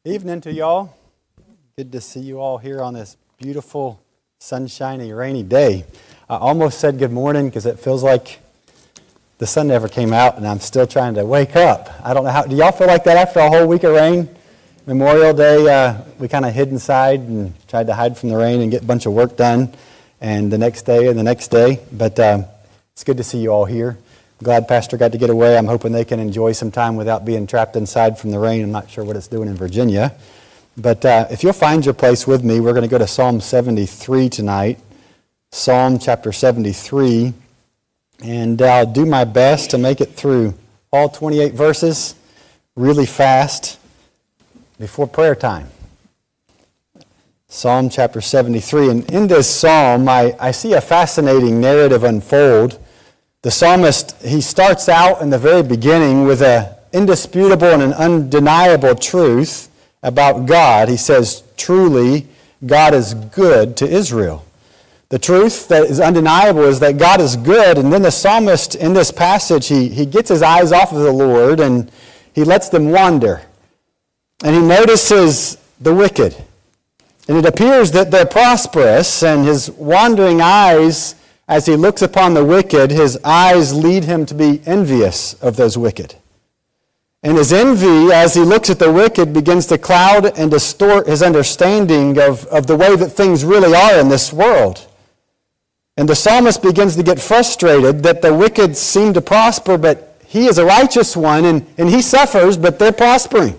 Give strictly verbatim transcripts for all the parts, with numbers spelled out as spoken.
Evening to y'all. Good to see you all here on this beautiful, sunshiny, rainy day. I almost said good morning because it feels like the sun never came out and I'm still trying to wake up. I don't know how, do y'all feel like that after a whole week of rain? Memorial Day, uh, we kind of hid inside and tried to hide from the rain and get a bunch of work done. And the next day and the next day. But um, it's good to see you all here. Glad Pastor got to get away. I'm hoping they can enjoy some time without being trapped inside from the rain. I'm not sure what it's doing in Virginia. But uh, if you'll find your place with me, we're going to go to Psalm seventy-three tonight. Psalm chapter seventy-three. And I'll do my best to make it through all twenty-eight verses really fast before prayer time. Psalm chapter seventy-three. And in this psalm, I, I see a fascinating narrative unfold. The psalmist, he starts out in the very beginning with an indisputable and an undeniable truth about God. He says, truly, God is good to Israel. The truth that is undeniable is that God is good, and then the psalmist in this passage, he, he gets his eyes off of the Lord and he lets them wander. And he notices the wicked. And it appears that they're prosperous, and his wandering eyes, as he looks upon the wicked, his eyes lead him to be envious of those wicked. And his envy, as he looks at the wicked, begins to cloud and distort his understanding of, of the way that things really are in this world. And the psalmist begins to get frustrated that the wicked seem to prosper, but he is a righteous one, and, and he suffers, but they're prospering.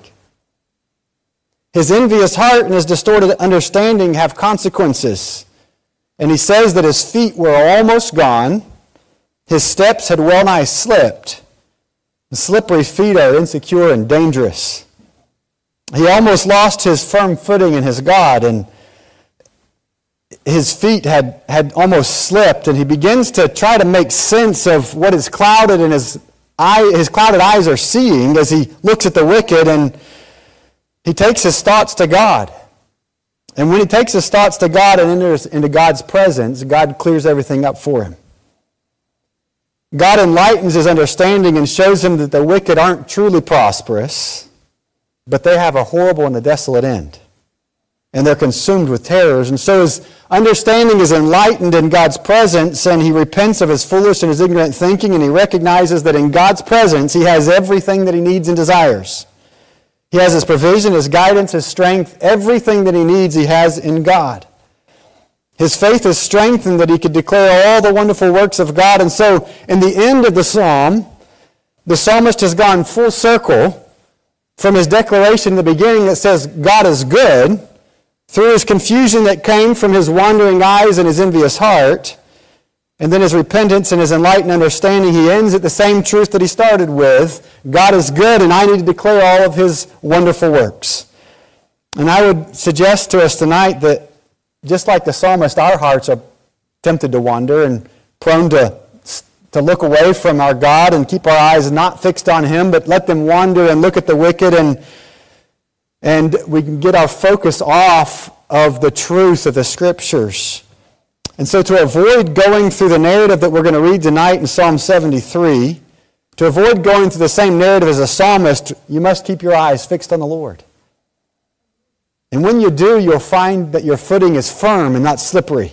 His envious heart and his distorted understanding have consequences. And he says that his feet were almost gone. His steps had well nigh slipped. The slippery feet are insecure and dangerous. He almost lost his firm footing in his God, and his feet had, had almost slipped, and he begins to try to make sense of what is clouded and his eye, his clouded eyes are seeing as he looks at the wicked, and he takes his thoughts to God. And when he takes his thoughts to God and enters into God's presence, God clears everything up for him. God enlightens his understanding and shows him that the wicked aren't truly prosperous, but they have a horrible and a desolate end. And they're consumed with terrors. And so his understanding is enlightened in God's presence, and he repents of his foolish and his ignorant thinking, and he recognizes that in God's presence he has everything that he needs and desires. He has his provision, his guidance, his strength, everything that he needs he has in God. His faith is strengthened that he could declare all the wonderful works of God. And so, in the end of the psalm, the psalmist has gone full circle from his declaration in the beginning that says God is good, through his confusion that came from his wandering eyes and his envious heart, and then his repentance and his enlightened understanding. He ends at the same truth that he started with. God is good, and I need to declare all of his wonderful works. And I would suggest to us tonight that just like the psalmist, our hearts are tempted to wander and prone to, to look away from our God and keep our eyes not fixed on him, but let them wander and look at the wicked, and, and we can get our focus off of the truth of the Scriptures. And so to avoid going through the narrative that we're going to read tonight in Psalm seventy-three, to avoid going through the same narrative as a psalmist, you must keep your eyes fixed on the Lord. And when you do, you'll find that your footing is firm and not slippery.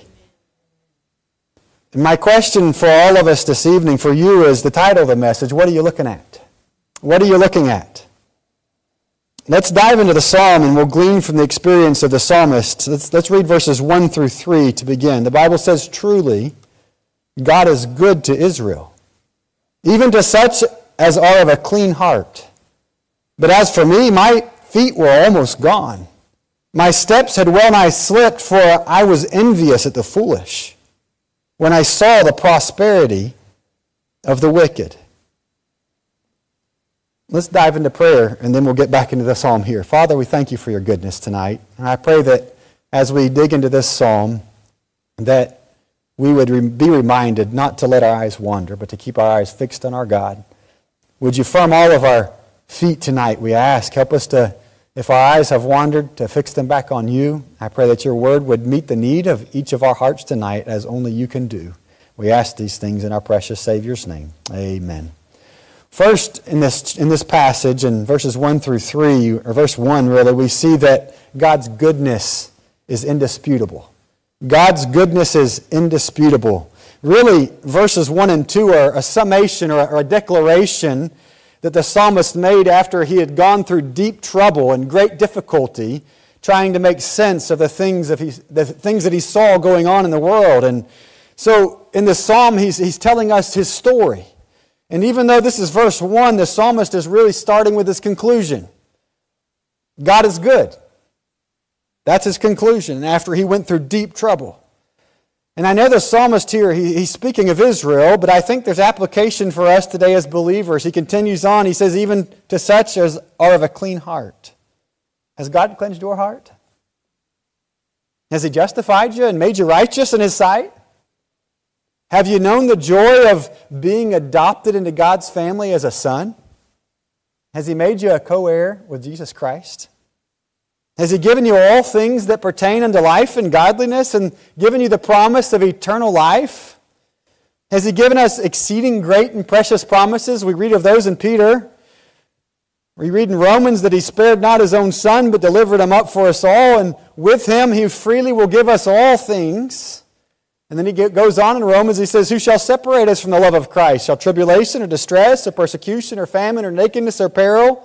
And my question for all of us this evening, for you, is the title of the message: what are you looking at? What are you looking at? Let's dive into the psalm, and we'll glean from the experience of the psalmist. Let's, let's read verses one through three to begin. The Bible says, truly, God is good to Israel, even to such as are of a clean heart. But as for me, my feet were almost gone. My steps had well nigh slipped, for I was envious at the foolish, when I saw the prosperity of the wicked. Let's dive into prayer, and then we'll get back into the psalm here. Father, we thank you for your goodness tonight. And I pray that as we dig into this psalm, that we would re- be reminded not to let our eyes wander, but to keep our eyes fixed on our God. Would you firm all of our feet tonight, we ask. Help us to, if our eyes have wandered, to fix them back on you. I pray that your word would meet the need of each of our hearts tonight as only you can do. We ask these things in our precious Savior's name. Amen. First, in this, in this passage, in verses one through three, or verse one really, we see that God's goodness is indisputable. God's goodness is indisputable. Really, verses one and two are a summation or a, or a declaration that the psalmist made after he had gone through deep trouble and great difficulty trying to make sense of the things, of he, the things that he saw going on in the world. And so in this psalm, he's, he's telling us his story. And even though this is verse one, the psalmist is really starting with his conclusion. God is good. That's his conclusion after he went through deep trouble. And I know the psalmist here, he, he's speaking of Israel, but I think there's application for us today as believers. He continues on, he says, even to such as are of a clean heart. Has God cleansed your heart? Has He justified you and made you righteous in His sight? Have you known the joy of being adopted into God's family as a son? Has He made you a co-heir with Jesus Christ? Has He given you all things that pertain unto life and godliness and given you the promise of eternal life? Has He given us exceeding great and precious promises? We read of those in Peter. We read in Romans that He spared not His own Son, but delivered Him up for us all, and with Him He freely will give us all things. And then he goes on in Romans, he says, who shall separate us from the love of Christ? Shall tribulation or distress or persecution or famine or nakedness or peril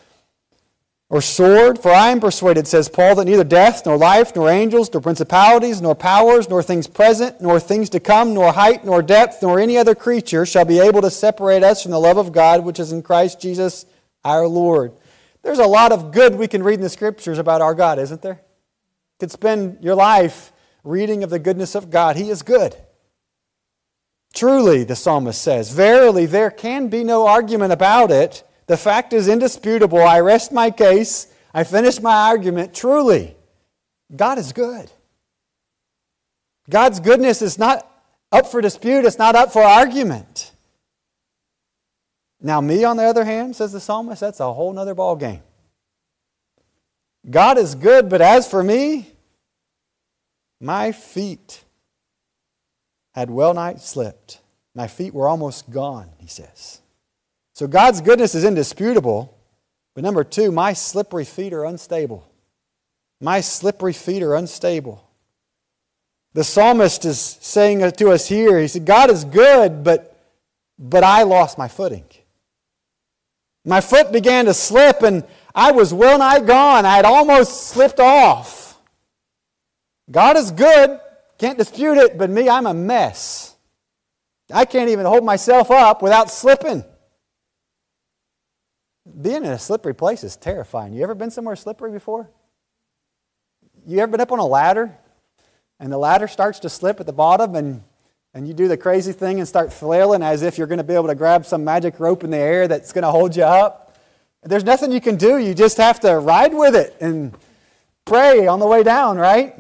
or sword? For I am persuaded, says Paul, that neither death, nor life, nor angels, nor principalities, nor powers, nor things present, nor things to come, nor height, nor depth, nor any other creature shall be able to separate us from the love of God, which is in Christ Jesus our Lord. There's a lot of good we can read in the Scriptures about our God, isn't there? You could spend your life reading of the goodness of God. He is good. Truly, the psalmist says, verily, there can be no argument about it. The fact is indisputable. I rest my case. I finish my argument. Truly, God is good. God's goodness is not up for dispute. It's not up for argument. Now, me, on the other hand, says the psalmist, that's a whole other ball game. God is good, but as for me, my feet had well nigh slipped. My feet were almost gone, he says. So God's goodness is indisputable. But number two, my slippery feet are unstable. My slippery feet are unstable. The psalmist is saying to us here, he said, God is good, but, but I lost my footing. My foot began to slip and I was well nigh gone. I had almost slipped off. God is good, can't dispute it, but me, I'm a mess. I can't even hold myself up without slipping. Being in a slippery place is terrifying. You ever been somewhere slippery before? You ever been up on a ladder and the ladder starts to slip at the bottom and, and you do the crazy thing and start flailing as if you're going to be able to grab some magic rope in the air that's going to hold you up? There's nothing you can do. You just have to ride with it and pray on the way down, right?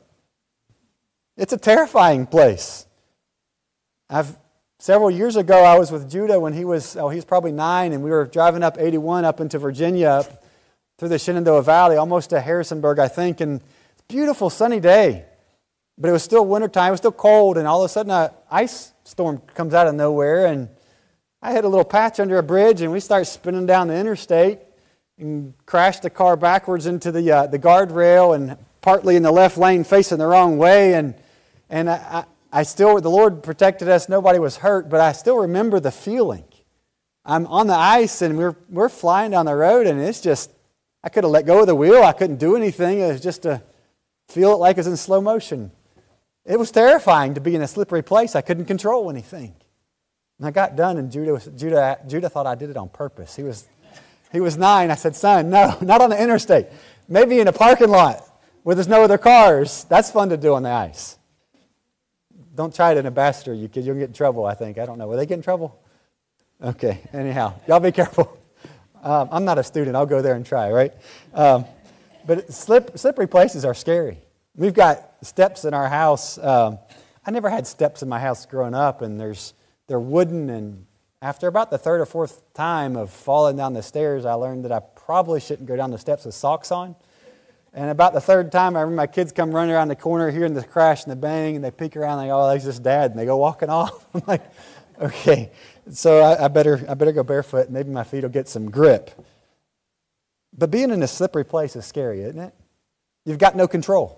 It's a terrifying place. I've several years ago, I was with Judah when he was, oh, he was probably nine, and we were driving up eighty-one up into Virginia, up through the Shenandoah Valley, almost to Harrisonburg, I think, and it's a beautiful sunny day. But it was still wintertime, it was still cold, and all of a sudden an ice storm comes out of nowhere, and I hit a little patch under a bridge, and we start spinning down the interstate and crashed the car backwards into the uh, the guardrail and partly in the left lane facing the wrong way, and and I, I still, the Lord protected us, nobody was hurt, but I still remember the feeling. I'm on the ice and we're we're flying down the road and it's just, I could have let go of the wheel, I couldn't do anything, it was just to feel it like it was in slow motion. It was terrifying to be in a slippery place, I couldn't control anything. And I got done and Judah, was, Judah, Judah thought I did it on purpose. He was, he was nine, I said, son, no, not on the interstate, maybe in a parking lot where there's no other cars. That's fun to do on the ice. Don't try it in a Ambassador. You could, you'll get in trouble, I think. I don't know. Will they get in trouble? Okay, anyhow. Y'all be careful. Um, I'm not a student. I'll go there and try, right? Um, but slip, slippery places are scary. We've got steps in our house. Um, I never had steps in my house growing up, and there's they're wooden. And after about the third or fourth time of falling down the stairs, I learned that I probably shouldn't go down the steps with socks on. And about the third time, I remember my kids come running around the corner, hearing the crash and the bang, and they peek around, and they go, oh, that's just Dad, and they go walking off. I'm like, Okay, so I, I better I better go barefoot. Maybe my feet will get some grip. But being in a slippery place is scary, isn't it? You've got no control.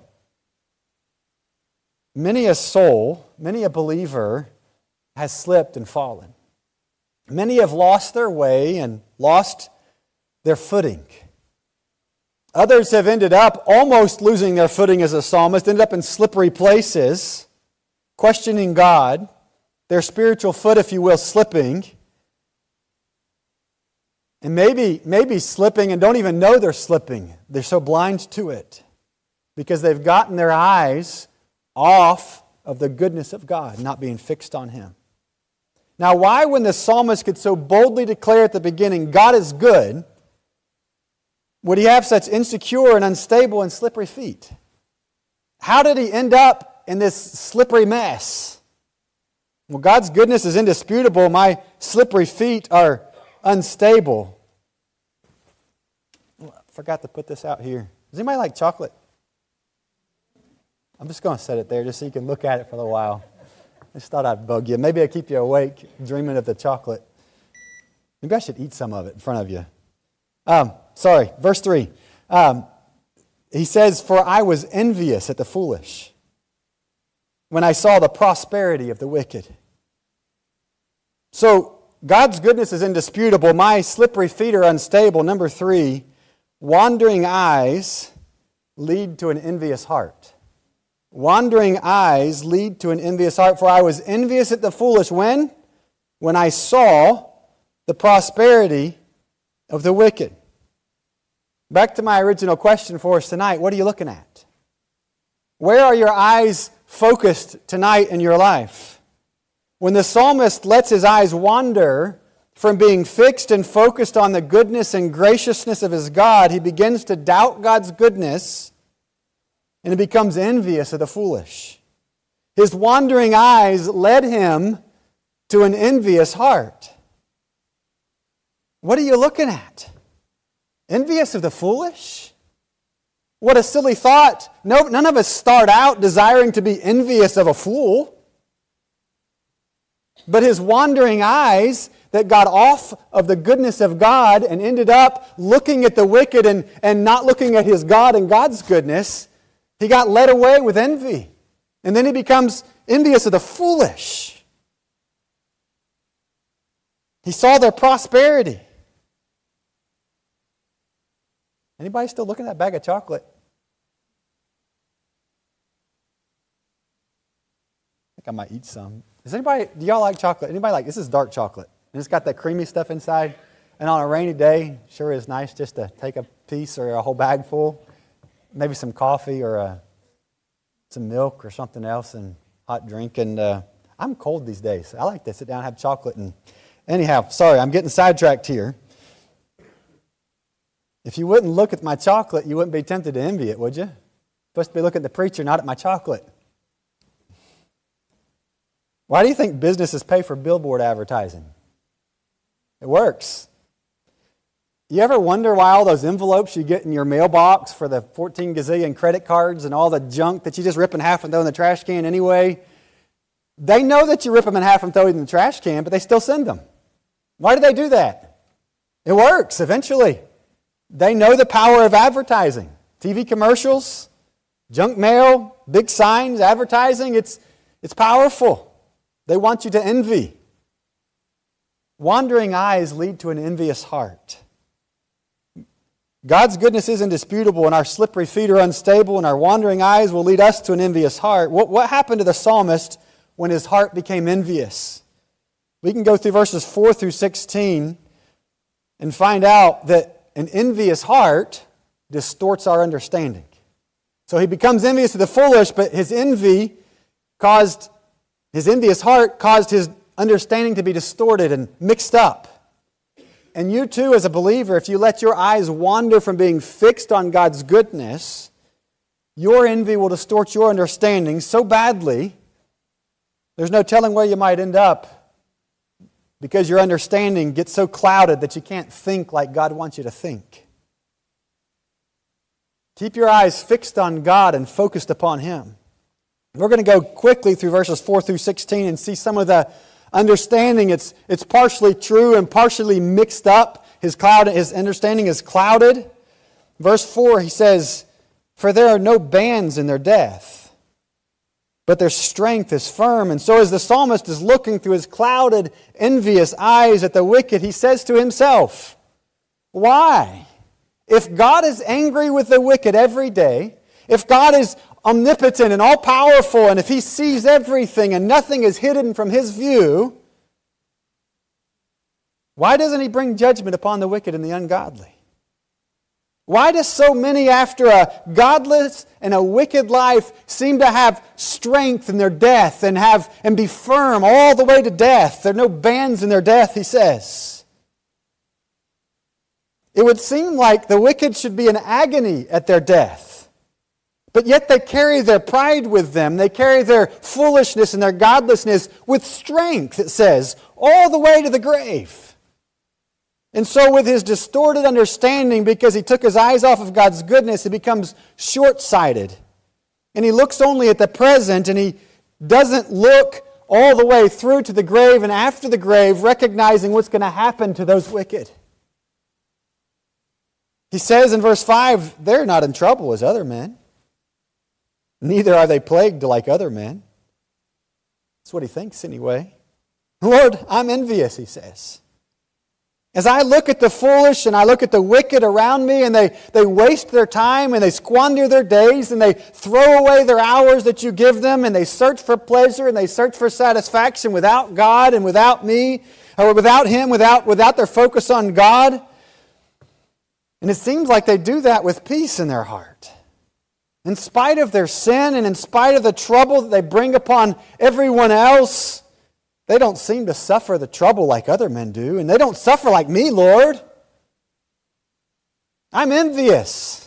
Many a soul, many a believer has slipped and fallen. Many have lost their way and lost their footing. Others have ended up almost losing their footing as a psalmist, ended up in slippery places, questioning God, their spiritual foot, if you will, slipping. And maybe, maybe slipping and don't even know they're slipping. They're so blind to it because they've gotten their eyes off of the goodness of God, not being fixed on Him. Now, why, when the psalmist could so boldly declare at the beginning, God is good, would he have such insecure and unstable and slippery feet? How did he end up in this slippery mess? Well, God's goodness is indisputable. My slippery feet are unstable. I forgot to put this out here. Does anybody like chocolate? I'm just going to set it there just so you can look at it for a little while. I just thought I'd bug you. Maybe I'd keep you awake dreaming of the chocolate. Maybe I should eat some of it in front of you. Um, sorry, verse three. Um, he says, "For I was envious at the foolish when I saw the prosperity of the wicked." So, God's goodness is indisputable. My slippery feet are unstable. Number three, wandering eyes lead to an envious heart. Wandering eyes lead to an envious heart. For I was envious at the foolish when? When I saw the prosperity of the wicked. Back to my original question for us tonight. What are you looking at? Where are your eyes focused tonight in your life? When the psalmist lets his eyes wander from being fixed and focused on the goodness and graciousness of his God, he begins to doubt God's goodness and he becomes envious of the foolish. His wandering eyes led him to an envious heart. What are you looking at? Envious of the foolish? What a silly thought. No, none of us start out desiring to be envious of a fool. But his wandering eyes that got off of the goodness of God and ended up looking at the wicked and, and not looking at his God and God's goodness, he got led away with envy. And then he becomes envious of the foolish. He saw their prosperity. Anybody still looking at that bag of chocolate? I think I might eat some. Does anybody, do y'all like chocolate? Anybody like, this is dark chocolate. And it's got that creamy stuff inside. And on a rainy day, sure is nice just to take a piece or a whole bag full. Maybe some coffee or uh, some milk or something else and hot drink. And uh, I'm cold these days. I like to sit down and have chocolate. And anyhow, sorry, I'm getting sidetracked here. If you wouldn't look at my chocolate, you wouldn't be tempted to envy it, would you? You're supposed to be looking at the preacher, not at my chocolate. Why do you think businesses pay for billboard advertising? It works. You ever wonder why all those envelopes you get in your mailbox for the fourteen gazillion credit cards and all the junk that you just rip in half and throw in the trash can anyway? They know that you rip them in half and throw it in the trash can, but they still send them. Why do they do that? It works eventually. They know the power of advertising. T V commercials, junk mail, big signs, advertising, it's, it's powerful. They want you to envy. Wandering eyes lead to an envious heart. God's goodness is indisputable, and our slippery feet are unstable, and our wandering eyes will lead us to an envious heart. What, what happened to the psalmist when his heart became envious? We can go through verses four through sixteen and find out that an envious heart distorts our understanding. So he becomes envious of the foolish, but his envy caused, his envious heart caused his understanding to be distorted and mixed up. And you too, as a believer, if you let your eyes wander from being fixed on God's goodness, your envy will distort your understanding so badly, there's no telling where you might end up because your understanding gets so clouded that you can't think like God wants you to think. Keep your eyes fixed on God and focused upon Him. We're going to go quickly through verses four through sixteen and see some of the understanding. It's, it's partially true and partially mixed up. His, cloud, his understanding is clouded. Verse four, he says, "For there are no bands in their death, but their strength is firm." And so as the psalmist is looking through his clouded, envious eyes at the wicked, he says to himself, why? If God is angry with the wicked every day, if God is omnipotent and all-powerful, and if He sees everything and nothing is hidden from His view, why doesn't He bring judgment upon the wicked and the ungodly? Why do so many after a godless and a wicked life seem to have strength in their death and have and be firm all the way to death? There are no bands in their death, he says. It would seem like the wicked should be in agony at their death. But yet they carry their pride with them. They carry their foolishness and their godlessness with strength, it says, all the way to the grave. And so with his distorted understanding, because he took his eyes off of God's goodness, he becomes short-sighted. And he looks only at the present, and he doesn't look all the way through to the grave and after the grave, recognizing what's going to happen to those wicked. He says in verse five, they're not in trouble as other men. Neither are they plagued like other men. That's what he thinks anyway. Lord, I'm envious, he says. As I look at the foolish and I look at the wicked around me, and they, they waste their time and they squander their days and they throw away their hours that you give them, and they search for pleasure and they search for satisfaction without God and without me, or without Him, without, without their focus on God. And it seems like they do that with peace in their heart. In spite of their sin and in spite of the trouble that they bring upon everyone else, they don't seem to suffer the trouble like other men do, and they don't suffer like me, Lord. I'm envious.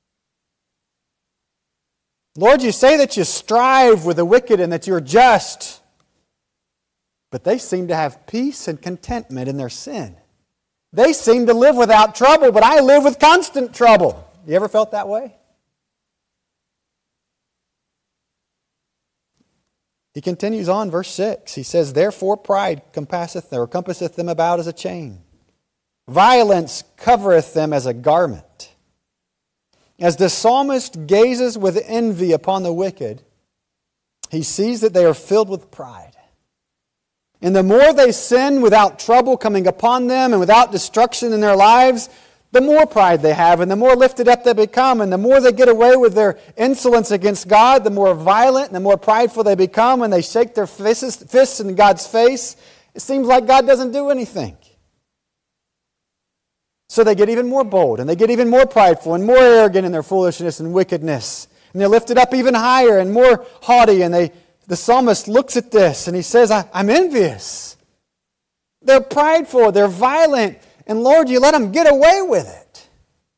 Lord, you say that you strive with the wicked and that you're just, but they seem to have peace and contentment in their sin. They seem to live without trouble, but I live with constant trouble. You ever felt that way? He continues on, verse six. He says, therefore pride compasseth or compasseth them about as a chain. Violence covereth them as a garment. As the psalmist gazes with envy upon the wicked, he sees that they are filled with pride. And the more they sin without trouble coming upon them and without destruction in their lives, the more pride they have and the more lifted up they become, and the more they get away with their insolence against God, the more violent and the more prideful they become, and they shake their fists, fists in God's face. It seems like God doesn't do anything. So they get even more bold, and they get even more prideful and more arrogant in their foolishness and wickedness. And they're lifted up even higher and more haughty, and they, the psalmist looks at this and he says, I, I'm envious. They're prideful, they're violent, and Lord, you let them get away with it.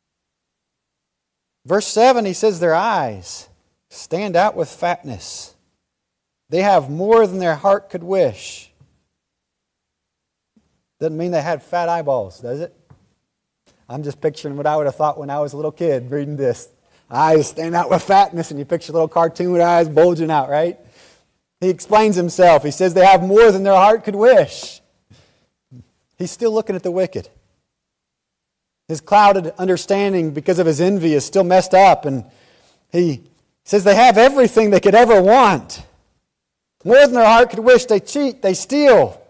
Verse seven, he says, their eyes stand out with fatness. They have more than their heart could wish. Doesn't mean they had fat eyeballs, does it? I'm just picturing what I would have thought when I was a little kid reading this. Eyes stand out with fatness, and you picture a little cartoon with eyes bulging out, right? He explains himself. He says they have more than their heart could wish. He's still looking at the wicked. His clouded understanding because of his envy is still messed up, and he says they have everything they could ever want. More than their heart could wish. They cheat, they steal.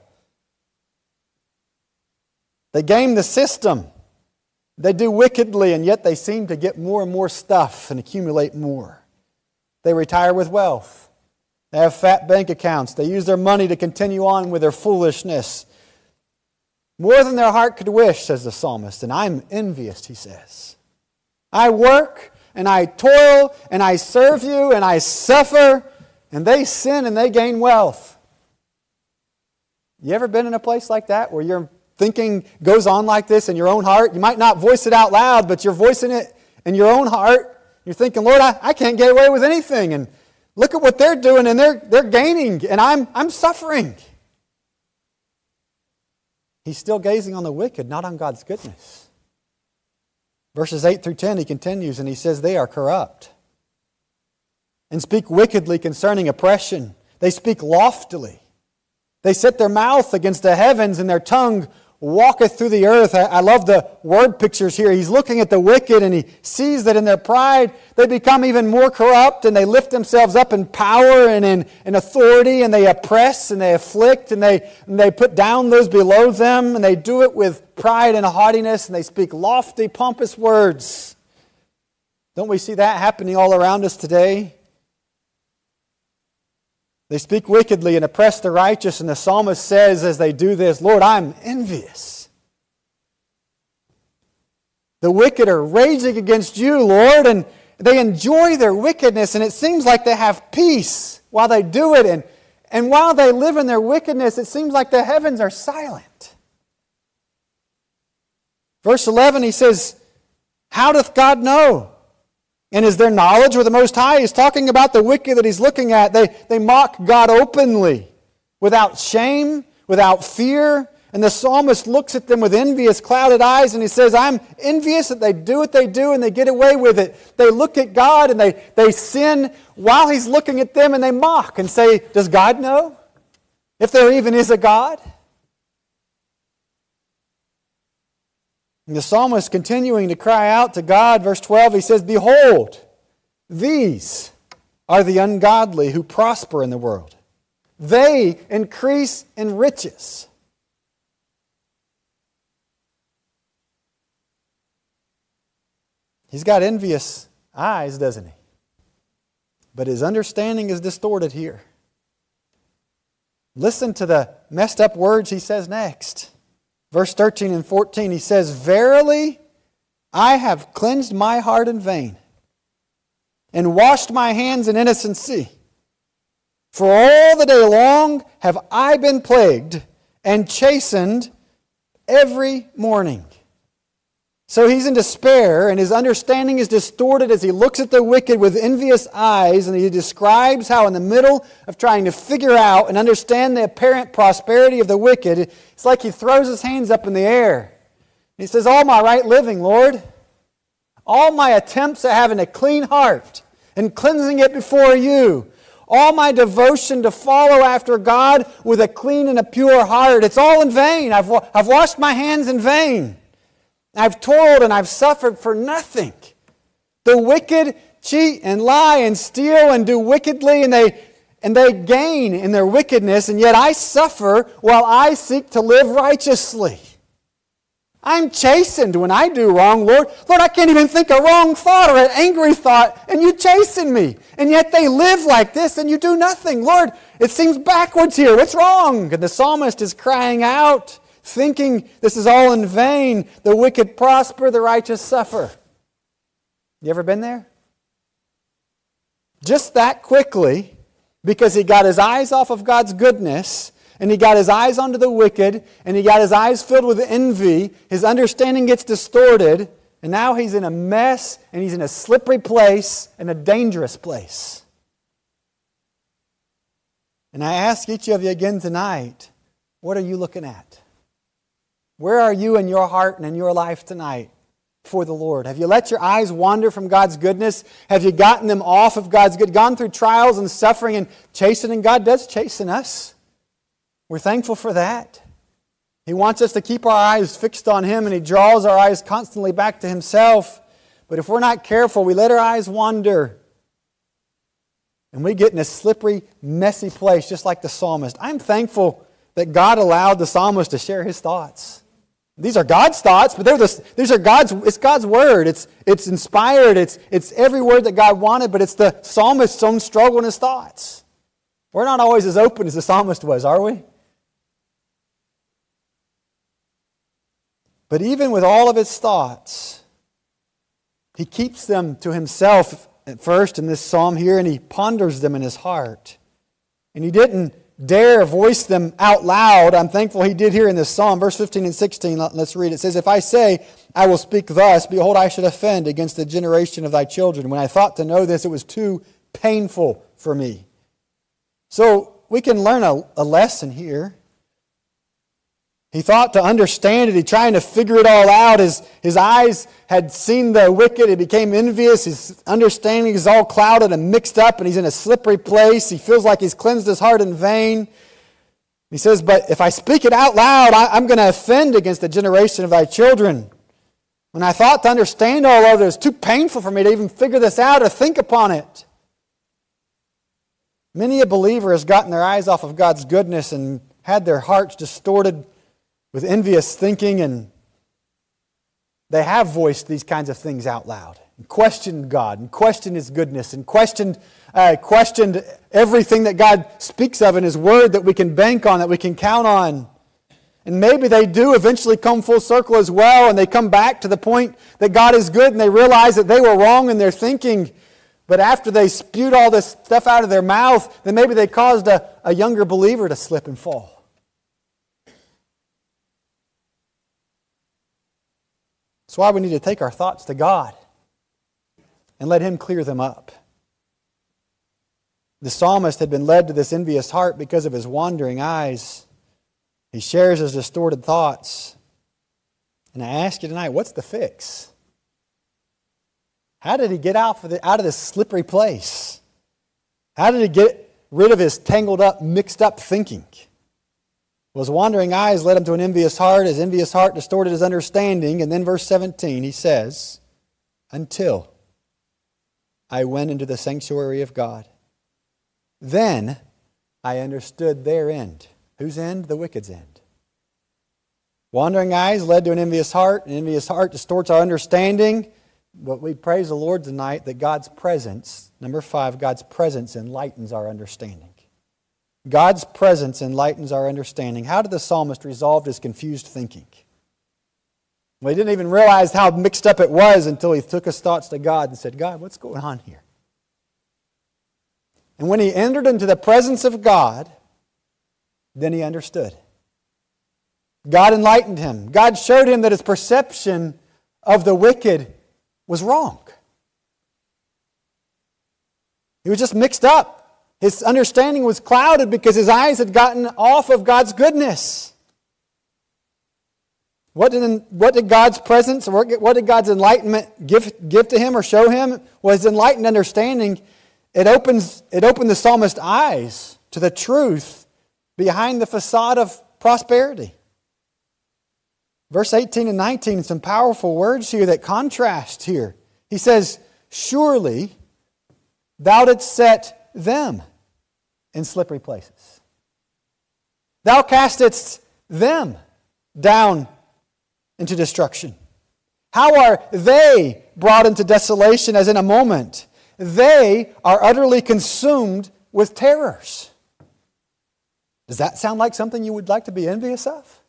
They game the system. They do wickedly, and yet they seem to get more and more stuff and accumulate more. They retire with wealth. They have fat bank accounts. They use their money to continue on with their foolishness. More than their heart could wish, says the psalmist, and I'm envious, he says. I work, and I toil, and I serve you, and I suffer, and they sin and they gain wealth. You ever been in a place like that where your thinking goes on like this in your own heart? You might not voice it out loud, but you're voicing it in your own heart. You're thinking, Lord, I, I can't get away with anything, and look at what they're doing, and they're, they're gaining, and I'm, I'm suffering. He's still gazing on the wicked, not on God's goodness. Verses eight through ten, he continues, and he says, they are corrupt and speak wickedly concerning oppression. They speak loftily. They set their mouth against the heavens, and their tongue walketh through the earth. I, I love the word pictures here. He's looking at the wicked, and he sees that in their pride they become even more corrupt, and they lift themselves up in power and in, in authority, and they oppress and they afflict, and they, and they put down those below them, and they do it with pride and haughtiness, and they speak lofty, pompous words. Don't we see that happening all around us today? They speak wickedly and oppress the righteous, and the psalmist says as they do this, Lord, I'm envious. The wicked are raging against you, Lord, and they enjoy their wickedness, and it seems like they have peace while they do it. And, and while they live in their wickedness, it seems like the heavens are silent. Verse eleven, he says, how doth God know? And is there knowledge with the Most High? He's talking about the wicked that he's looking at. They, they mock God openly, without shame, without fear. And the psalmist looks at them with envious, clouded eyes, and he says, I'm envious that they do what they do and they get away with it. They look at God and they, they sin while he's looking at them, and they mock and say, does God know? If there even is a God? And the psalmist continuing to cry out to God, verse twelve, he says, behold, these are the ungodly who prosper in the world. They increase in riches. He's got envious eyes, doesn't he? But his understanding is distorted here. Listen to the messed up words he says next. Verse thirteen and fourteen, he says, verily, I have cleansed my heart in vain, and washed my hands in innocency. For all the day long have I been plagued and chastened every morning. So he's in despair, and his understanding is distorted as he looks at the wicked with envious eyes, and he describes how in the middle of trying to figure out and understand the apparent prosperity of the wicked, it's like he throws his hands up in the air. He says, all my right living, Lord, all my attempts at having a clean heart and cleansing it before you, all my devotion to follow after God with a clean and a pure heart, it's all in vain. I've, I've washed my hands in vain. I've toiled and I've suffered for nothing. The wicked cheat and lie and steal and do wickedly, and they, and they gain in their wickedness, and yet I suffer while I seek to live righteously. I'm chastened when I do wrong, Lord. Lord, I can't even think a wrong thought or an angry thought, and you chasten me. And yet they live like this, and you do nothing. Lord, it seems backwards here. What's wrong? And the psalmist is crying out, thinking this is all in vain. The wicked prosper, the righteous suffer. You ever been there? Just that quickly, because he got his eyes off of God's goodness, and he got his eyes onto the wicked, and he got his eyes filled with envy, his understanding gets distorted, and now he's in a mess, and he's in a slippery place, and a dangerous place. And I ask each of you again tonight, what are you looking at? Where are you in your heart and in your life tonight for the Lord? Have you let your eyes wander from God's goodness? Have you gotten them off of God's good? Gone through trials and suffering and chastening? God does chasten us. We're thankful for that. He wants us to keep our eyes fixed on Him, and He draws our eyes constantly back to Himself. But if we're not careful, we let our eyes wander, and we get in a slippery, messy place just like the psalmist. I'm thankful that God allowed the psalmist to share his thoughts. These are God's thoughts, but they're the, these are God's. It's God's word. It's it's inspired. It's it's every word that God wanted, but it's the psalmist's own struggle in his thoughts. We're not always as open as the psalmist was, are we? But even with all of his thoughts, he keeps them to himself at first in this psalm here, and he ponders them in his heart. And he didn't dare voice them out loud. I'm thankful he did here in this psalm. Verse fifteen and sixteen, let's read. It says, if I say, I will speak thus, behold, I should offend against the generation of thy children. When I thought to know this, it was too painful for me. So we can learn a, a lesson here. He thought to understand it. He trying to figure it all out. His, his eyes had seen the wicked. He became envious. His understanding is all clouded and mixed up, and he's in a slippery place. He feels like he's cleansed his heart in vain. He says, but if I speak it out loud, I, I'm going to offend against the generation of thy children. When I thought to understand all of it, it was too painful for me to even figure this out or think upon it. Many a believer has gotten their eyes off of God's goodness and had their hearts distorted with envious thinking, and they have voiced these kinds of things out loud and questioned God and questioned His goodness and questioned, uh, questioned everything that God speaks of in His Word that we can bank on, that we can count on. And maybe they do eventually come full circle as well, and they come back to the point that God is good and they realize that they were wrong in their thinking. But after they spewed all this stuff out of their mouth, then maybe they caused a, a younger believer to slip and fall. That's why we need to take our thoughts to God and let Him clear them up. The psalmist had been led to this envious heart because of his wandering eyes. He shares his distorted thoughts. And I ask you tonight, what's the fix? How did he get out, for the, out of this slippery place? How did he get rid of his tangled up, mixed up thinking? Well, his wandering eyes led him to an envious heart. His envious heart distorted his understanding. And then verse seventeen, he says, until I went into the sanctuary of God. Then I understood their end. Whose end? The wicked's end. Wandering eyes led to an envious heart. An envious heart distorts our understanding. But we praise the Lord tonight that God's presence, number five, God's presence enlightens our understanding. God's presence enlightens our understanding. How did the psalmist resolve his confused thinking? Well, he didn't even realize how mixed up it was until he took his thoughts to God and said, God, what's going on here? And when he entered into the presence of God, then he understood. God enlightened him. God showed him that his perception of the wicked was wrong. He was just mixed up. His understanding was clouded because his eyes had gotten off of God's goodness. What did, what did God's presence, or what did God's enlightenment give, give to him or show him? Was enlightened understanding. It opens, it opened the psalmist's eyes to the truth behind the facade of prosperity. Verse eighteen and nineteen, some powerful words here that contrast here. He says, surely thou didst set them in slippery places. Thou castest them down into destruction. How are they brought into desolation as in a moment? They are utterly consumed with terrors. Does that sound like something you would like to be envious of?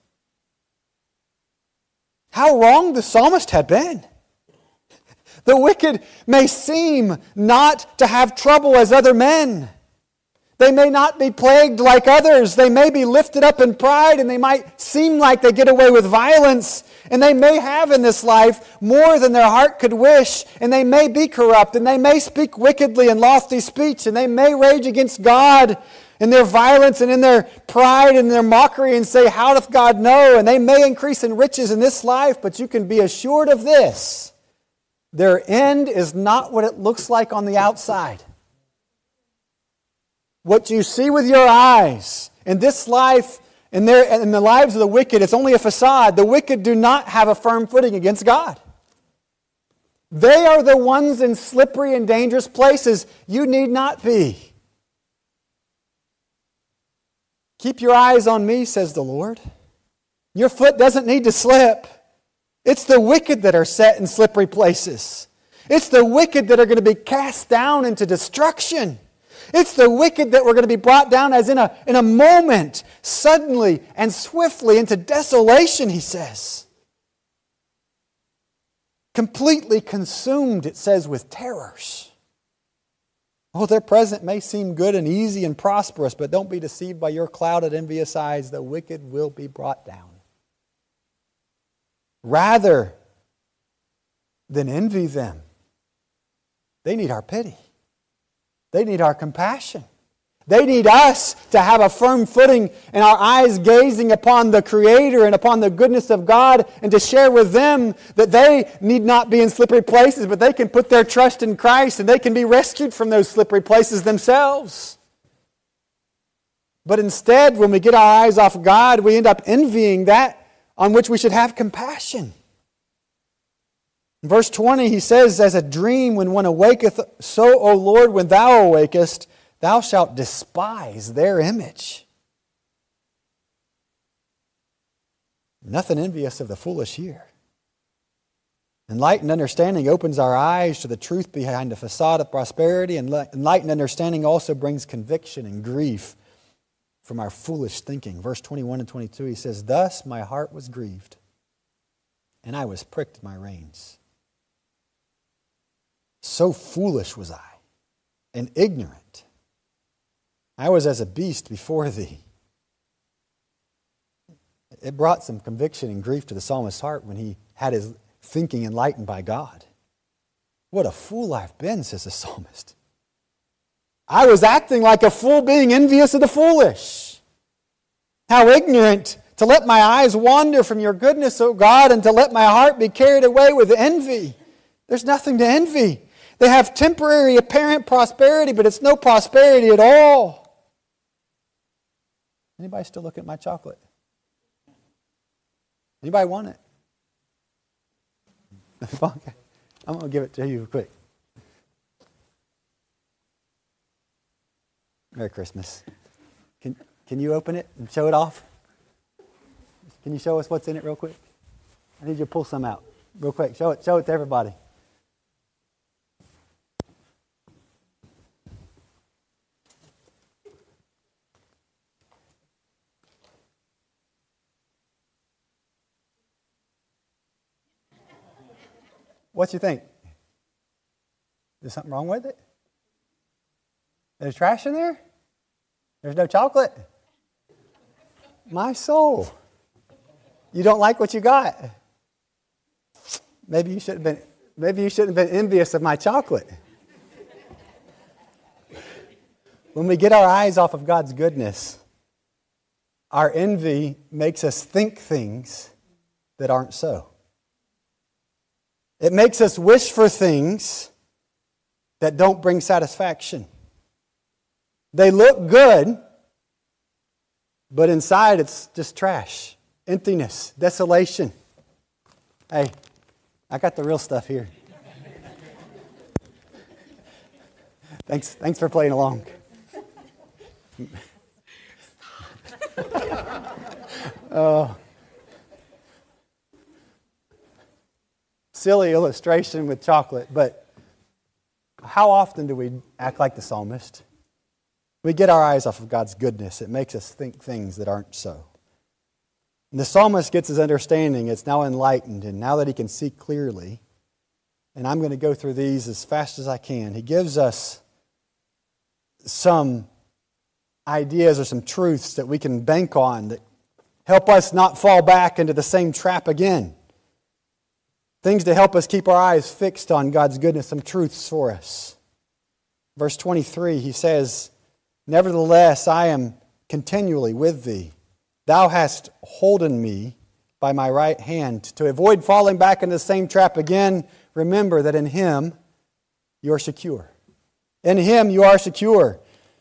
How wrong the psalmist had been. The wicked may seem not to have trouble as other men. They may not be plagued like others. They may be lifted up in pride, and they might seem like they get away with violence. And they may have in this life more than their heart could wish. And they may be corrupt, and they may speak wickedly in lofty speech, and they may rage against God in their violence and in their pride and their mockery and say, how doth God know? And they may increase in riches in this life, but you can be assured of this. Their end is not what it looks like on the outside. What you see with your eyes in this life, in, their, in the lives of the wicked, it's only a facade. The wicked do not have a firm footing against God. They are the ones in slippery and dangerous places. You need not be. Keep your eyes on me, says the Lord. Your foot doesn't need to slip. It's the wicked that are set in slippery places. It's the wicked that are going to be cast down into destruction. It's the wicked that we're going to be brought down as in a, in a moment, suddenly and swiftly into desolation, he says. Completely consumed, it says, with terrors. Oh, their present may seem good and easy and prosperous, but don't be deceived by your clouded, envious eyes. The wicked will be brought down. Rather than envy them, they need our pity. They need our compassion. They need us to have a firm footing and our eyes gazing upon the Creator and upon the goodness of God, and to share with them that they need not be in slippery places, but they can put their trust in Christ and they can be rescued from those slippery places themselves. But instead, when we get our eyes off God, we end up envying that on which we should have compassion. In verse twenty, he says, as a dream when one awaketh, so, O Lord, when thou awakest, thou shalt despise their image. Nothing envious of the foolish here. Enlightened understanding opens our eyes to the truth behind the facade of prosperity, and enlightened understanding also brings conviction and grief from our foolish thinking. Verse twenty-one and twenty-two, he says, thus my heart was grieved, and I was pricked in my reins. So foolish was I, and ignorant. I was as a beast before thee. It brought some conviction and grief to the psalmist's heart when he had his thinking enlightened by God. What a fool I've been, says the psalmist. I was acting like a fool, being envious of the foolish. How ignorant to let my eyes wander from your goodness, O God, and to let my heart be carried away with envy. There's nothing to envy. They have temporary apparent prosperity, but it's no prosperity at all. Anybody still looking at my chocolate? Anybody want it? Okay. I'm going to give it to you quick. Merry Christmas. Can, can you open it and show it off? Can you show us what's in it real quick? I need you to pull some out real quick. Show it, show it to everybody. What you think? Is something wrong with it? There's trash in there? There's no chocolate? My soul. You don't like what you got? Maybe you should have been, maybe you shouldn't have been envious of my chocolate. When we get our eyes off of God's goodness, our envy makes us think things that aren't so. It makes us wish for things that don't bring satisfaction. They look good, but inside it's just trash, emptiness, desolation. Hey, I got the real stuff here. Thanks, thanks for playing along. Oh. Silly illustration with chocolate, but how often do we act like the psalmist? We get our eyes off of God's goodness. It makes us think things that aren't so. And the psalmist gets his understanding. It's now enlightened, and now that he can see clearly, and I'm going to go through these as fast as I can, he gives us some ideas or some truths that we can bank on that help us not fall back into the same trap again. Things to help us keep our eyes fixed on God's goodness, some truths for us. Verse twenty-three, he says, nevertheless, I am continually with thee. Thou hast holden me by my right hand. To avoid falling back into the same trap again, remember that in Him you are secure. In Him you are secure.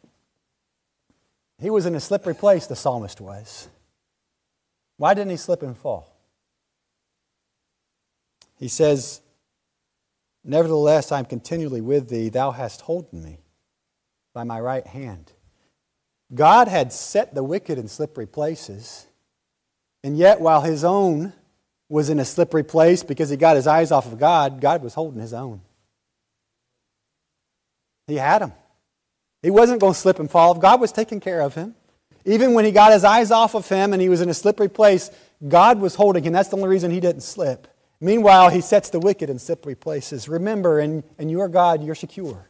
He was in a slippery place, the psalmist was. Why didn't he slip and fall? He says, nevertheless, I am continually with thee. Thou hast holden me by my right hand. God had set the wicked in slippery places. And yet, while his own was in a slippery place because he got his eyes off of God, God was holding his own. He had him. He wasn't going to slip and fall. God was taking care of him. Even when he got his eyes off of him and he was in a slippery place, God was holding him. That's the only reason he didn't slip. Meanwhile, he sets the wicked in slippery places. Remember, in, in your God, you're secure.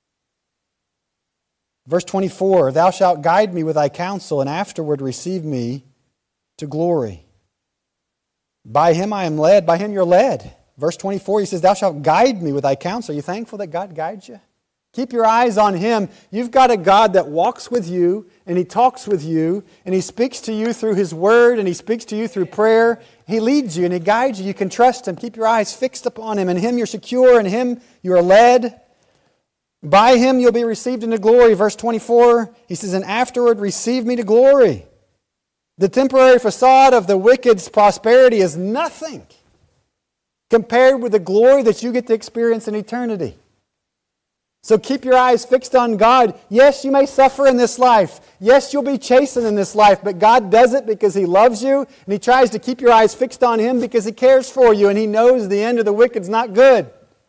Verse twenty-four, thou shalt guide me with thy counsel, and afterward receive me to glory. By him I am led, by him you're led. Verse twenty-four, he says, thou shalt guide me with thy counsel. Are you thankful that God guides you? Keep your eyes on Him. You've got a God that walks with you, and He talks with you, and He speaks to you through His Word, and He speaks to you through prayer. He leads you, and He guides you. You can trust Him. Keep your eyes fixed upon Him. In Him you're secure. In Him you are led. By him you'll be received into glory. Verse twenty-four, he says, and afterward receive me to glory. The temporary facade of the wicked's prosperity is nothing compared with the glory that you get to experience in eternity. So keep your eyes fixed on God. Yes, you may suffer in this life. Yes, you'll be chastened in this life, but God does it because He loves you, and He tries to keep your eyes fixed on Him because He cares for you, and He knows the end of the wicked's not good.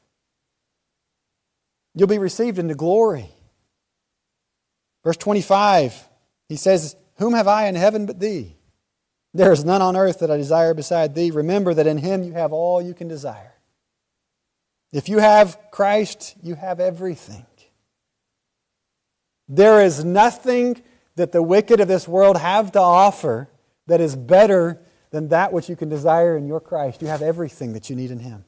You'll be received into glory. Verse twenty-five, he says, whom have I in heaven but Thee? There is none on earth that I desire beside Thee. Remember that in Him you have all you can desire. If you have Christ, you have everything. There is nothing that the wicked of this world have to offer that is better than that which you can desire in your Christ. You have everything that you need in Him.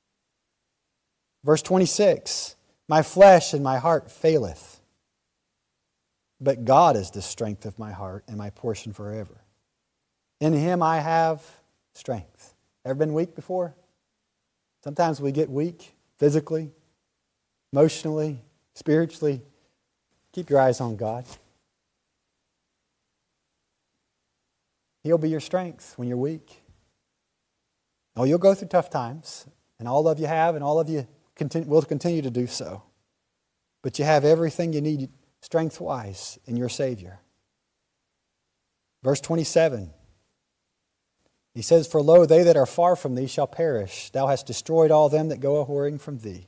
Verse twenty-six, my flesh and my heart faileth, but God is the strength of my heart and my portion forever. In Him I have strength. Ever been weak before? Sometimes we get weak physically, emotionally, spiritually. Keep your eyes on God. He'll be your strength when you're weak. Oh, you'll go through tough times, and all of you have, and all of you continue, will continue to do so. But you have everything you need strength-wise in your Savior. Verse twenty-seven. He says, for lo, they that are far from Thee shall perish. Thou hast destroyed all them that go a-whoring from Thee.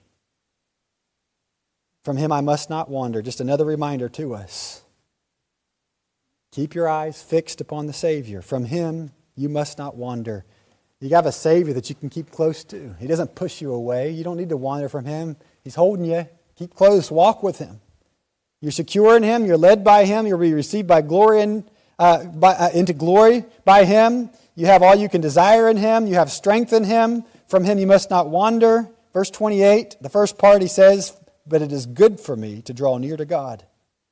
From Him I must not wander. Just another reminder to us. Keep your eyes fixed upon the Savior. From Him you must not wander. You have a Savior that you can keep close to. He doesn't push you away. You don't need to wander from Him. He's holding you. Keep close. Walk with Him. You're secure in Him. You're led by Him. You'll be received by glory and, uh, by, uh, into glory by Him. You have all you can desire in Him. You have strength in Him. From Him you must not wander. Verse twenty-eight, the first part he says, but it is good for me to draw near to God.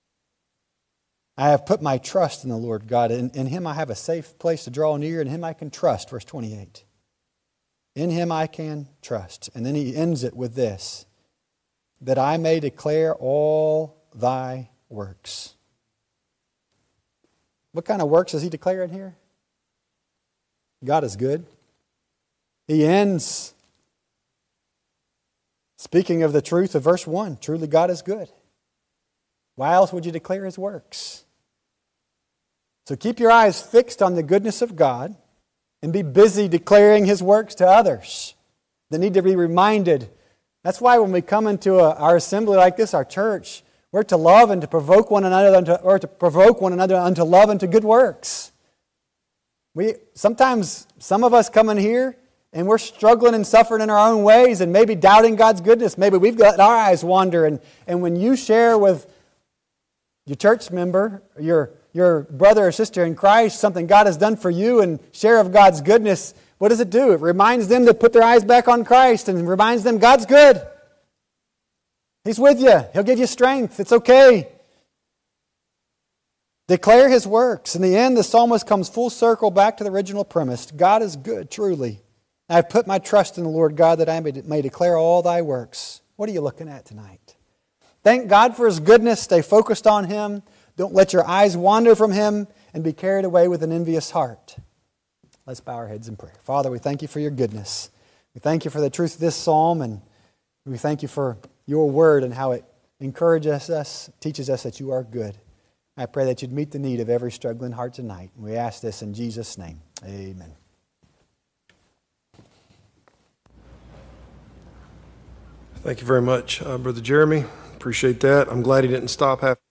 I have put my trust in the Lord God. In, in Him I have a safe place to draw near. In Him I can trust. Verse twenty-eight. In Him I can trust. And then he ends it with this, that I may declare all Thy works. What kind of works is he declaring here? God is good. He ends speaking of the truth of verse one. Truly God is good. Why else would you declare His works? So keep your eyes fixed on the goodness of God and be busy declaring His works to others that need to be reminded. That's why when we come into a, our assembly like this, our church, we're to love and to provoke one another unto, or to provoke one another unto love and to good works. We sometimes some of us come in here and we're struggling and suffering in our own ways and maybe doubting God's goodness. Maybe we've got our eyes wander. And, and when you share with your church member, your, your brother or sister in Christ, something God has done for you and share of God's goodness, what does it do? It reminds them to put their eyes back on Christ and reminds them God's good. He's with you. He'll give you strength. It's okay. Declare His works. In the end, the psalmist comes full circle back to the original premise. God is good, truly. I have put my trust in the Lord God that I may, may declare all Thy works. What are you looking at tonight? Thank God for His goodness. Stay focused on Him. Don't let your eyes wander from Him and be carried away with an envious heart. Let's bow our heads in prayer. Father, we thank You for Your goodness. We thank You for the truth of this psalm, and we thank You for Your word and how it encourages us, teaches us that You are good. I pray that You'd meet the need of every struggling heart tonight. We ask this in Jesus' name. Amen. Thank you very much, uh, Brother Jeremy. Appreciate that. I'm glad he didn't stop half.